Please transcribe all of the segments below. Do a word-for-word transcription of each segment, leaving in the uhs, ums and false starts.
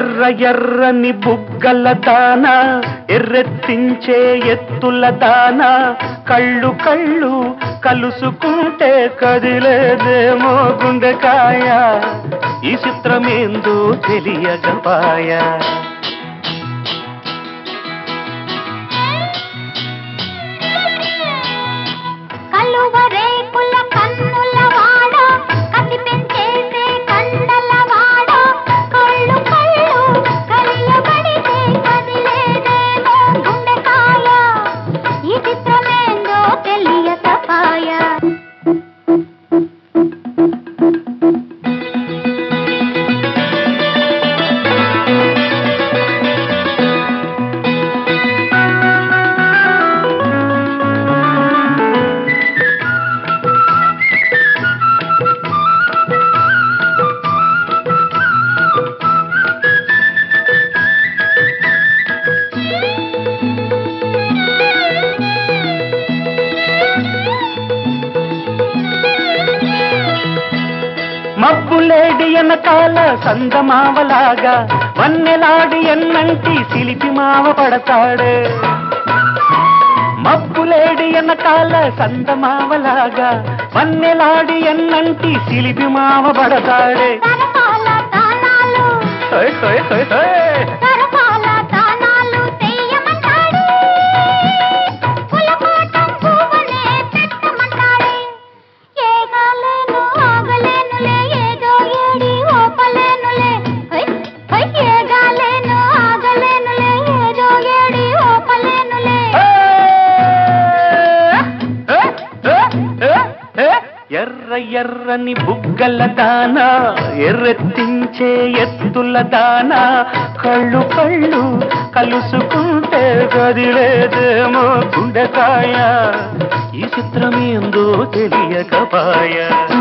ఎర్ర ఎర్రని బుగ్గల దాన ఎర్రెత్తించే ఎత్తుల దాన కళ్ళు కళ్ళు కలుసుకుంటే కదిలేదేమో గుండెకాయ ఈ చిత్రమేందో తెలియకపాయ మబ్బులేడి ఎనకాల సందమావలాగా వన్నెలాడి ఎన్నంటి సిలిపి మావ పడతాడే మబ్బులేడి ఎనకాల సందమావలాగా వన్నెలాడి ఎన్నంటి సిలిపి మావ పడతాడే ఎర్ర ఎర్రని బుగ్గల దాన ఎర్రెత్తించే ఎత్తుల దాన కళ్ళు కళ్ళు కలుసుకుంటే గదిలేదేమో గుండెకాయ ఈ చిత్రమేందో తెలియకపాయ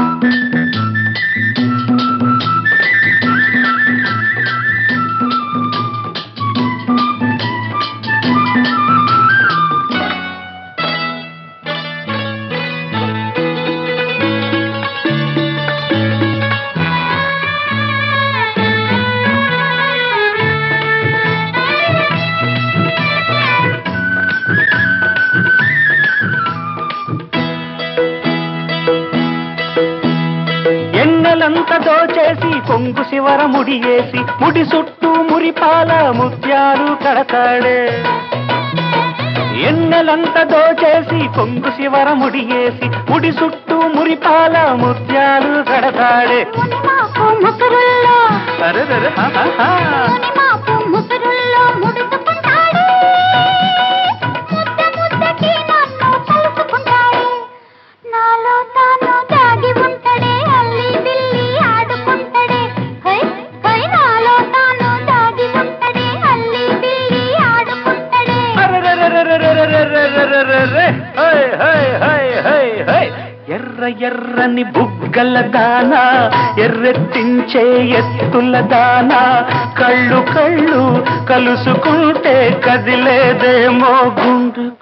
ఎన్నెలంత దోచేసి కొంగు శివర ముడియేసి ముడి చుట్టూ మురిపాల ముత్యాలు కడతాడే ఎన్నెలంత దోచేసి కొంగు శివర ముడియేసి ముడి చుట్టూ మురిపాల ముత్యాలు కడతాడే అరే ఎర్ర ఎర్రని బుగ్గల దాన ఎర్రెత్తించే ఎత్తుల దాన కళ్ళు కళ్ళు కలుసుకుంటే కదిలేదేమో గుండు